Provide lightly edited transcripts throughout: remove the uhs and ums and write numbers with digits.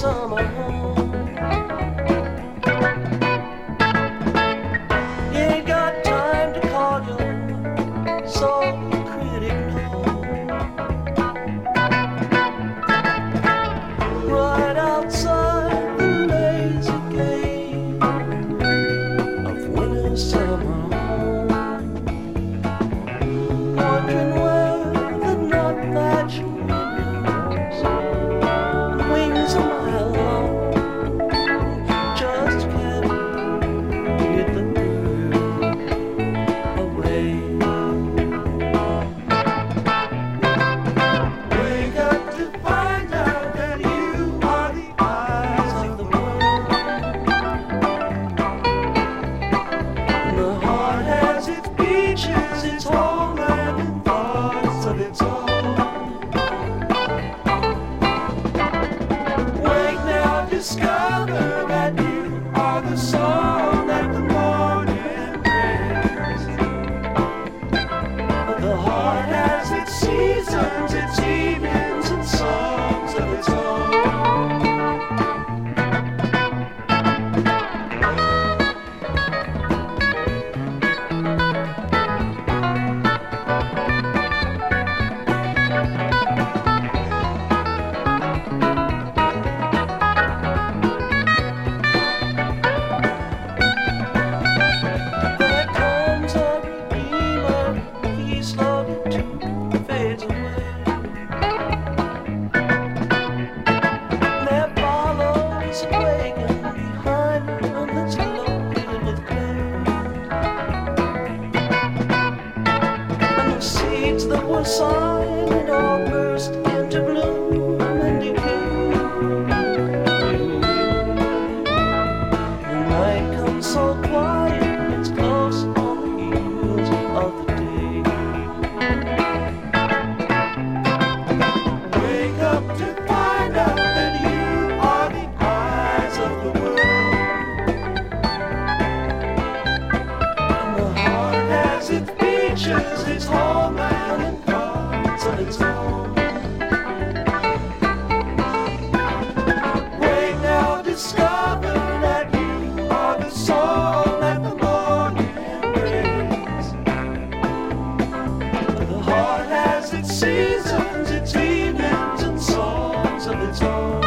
summer home. You ain't got time to call your soul critic, no. Right outside the lazy gate of winter's summer home, wondering where the nut thatch windows, wings a mile long, just can't get the bird away. Wake up to find out that you are the eyes of the world. The heart has its beaches, its homeland, and thoughts of its own. Wake now, discover that you are the song that the morning brings. The heart has its seasons, its evenings, and songs of its own. There comes a redeemer, he slowly too fades away. There follows a wagon behind him that's loaded with clay. And the seeds that were silent all burst into bloom and decay. The night comes so quiet, it's close on the heels of the day. Wake up to find out that you are the eyes of the world. And the heart has its beaches, its homeland, and thoughts of its own. Wake now, discover that you are the song that the morning brings. The heart has its seasons, its evenings, and songs of its own.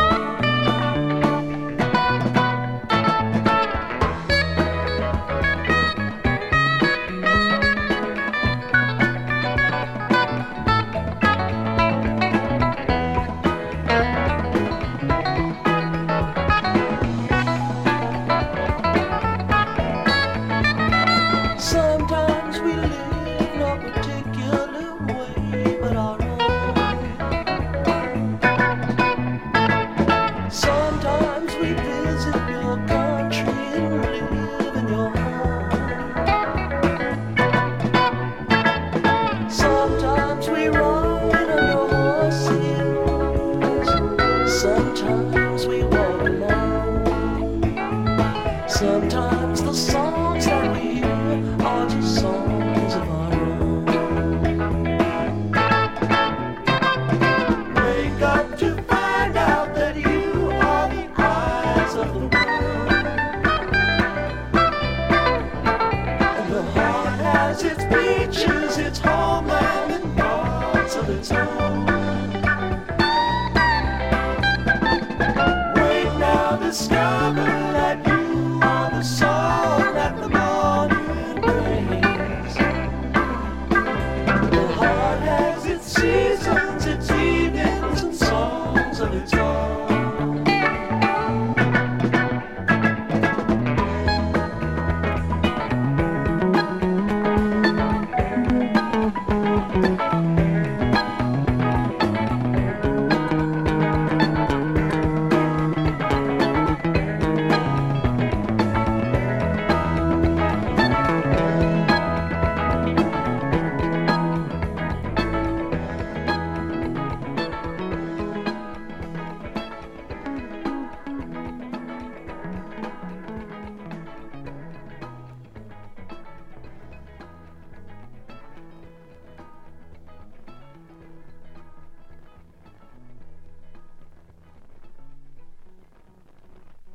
Sometimes we live no particular way but our own. Sometimes we visit your country and live in your home. Sometimes we ride on your horses. Sometimes we walk alone. Sometimes the songs that we hear are just songs of our own. Wake up to find out that you are the eyes of the world. And the heart has its beaches, its homeland, and thoughts of its own. Wake now, discover